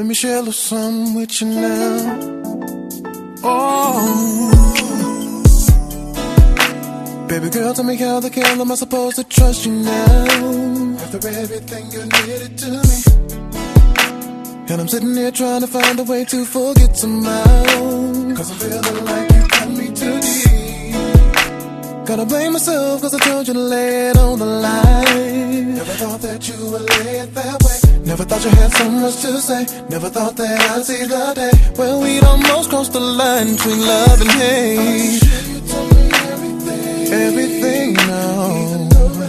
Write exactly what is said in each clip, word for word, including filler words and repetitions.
Let me share a little something with you now. Oh, baby girl, tell me how the hell am I supposed to trust you now? After everything you did to me, and I'm sitting here trying to find a way to forget somehow. Cause I'm feeling like you cut me too deep. Gotta blame myself cause I told you to lay it on the line. Never thought that you would lay it that way. Never thought you had so much to say. Never thought that I'd see the day well, we'd almost crossed the line between love and hate. Sure you told me everything, everything now.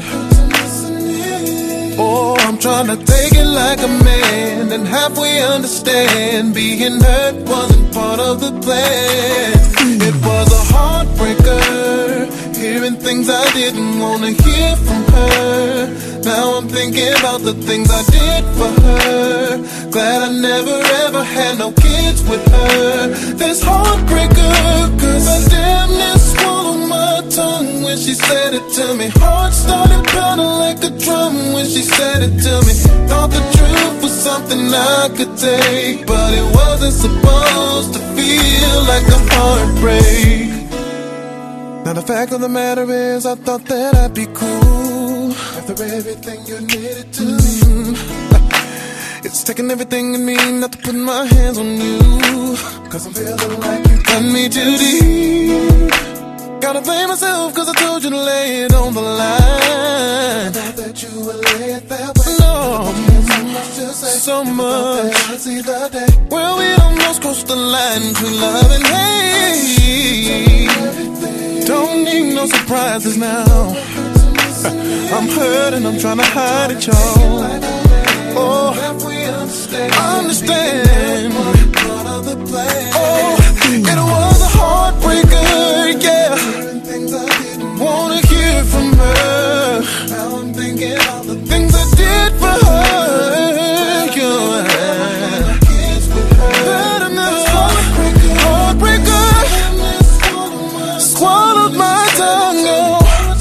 Oh, I'm trying to take it like a man and halfway understand being hurt wasn't part of the plan. It was a heartbreaker, hearing things I didn't want to hear from her. Now I'm thinking about the things I did for her. Glad I never ever had no kids with her. This heartbreaker, cause I damn near swallowed my tongue when she said it to me. Heart started pounding like a drum when she said it to me. Thought the truth was something I could take, but it wasn't supposed to feel like a heartbreak. Now the fact of the matter is I thought that I'd be cool after everything you did to me. It's taking everything in me not to put my hands on you. Cause I'm feeling like you cut me too deep. Gotta blame myself cause I told you to lay it on the line. I thought that you would lay it that way. No, so much to say. So much. I see the day well, we almost crossed the line between love and hate. Don't need no surprises now. I'm hurting, I'm trying to hide it, y'all. Oh, I understand. Oh, it was a heartbreaker, yeah. Wanna hear from her. Now I'm thinking all the things I did for her, yeah. But another heartbreaker, swallowed my tongue, oh.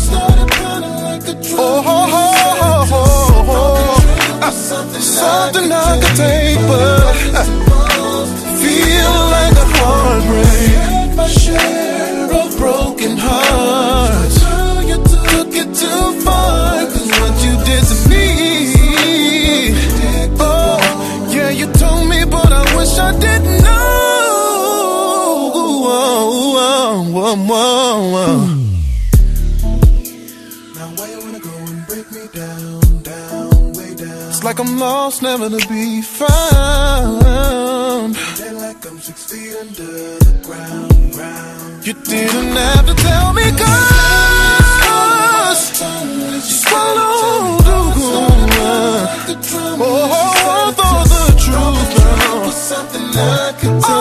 Oh, oh, oh, oh, oh, oh. Something I could take, but feel like a heartbreak. My share of broken hearts. You took it too far, cause what you did to me. Oh, yeah, you told me, but I wish I didn't know. Whoa, whoa, whoa, whoa, whoa. It's like I'm lost, never to be found. Like I'm six feet under the ground, ground. You didn't have to tell me, cause swallowed the oh, oh, the truth now.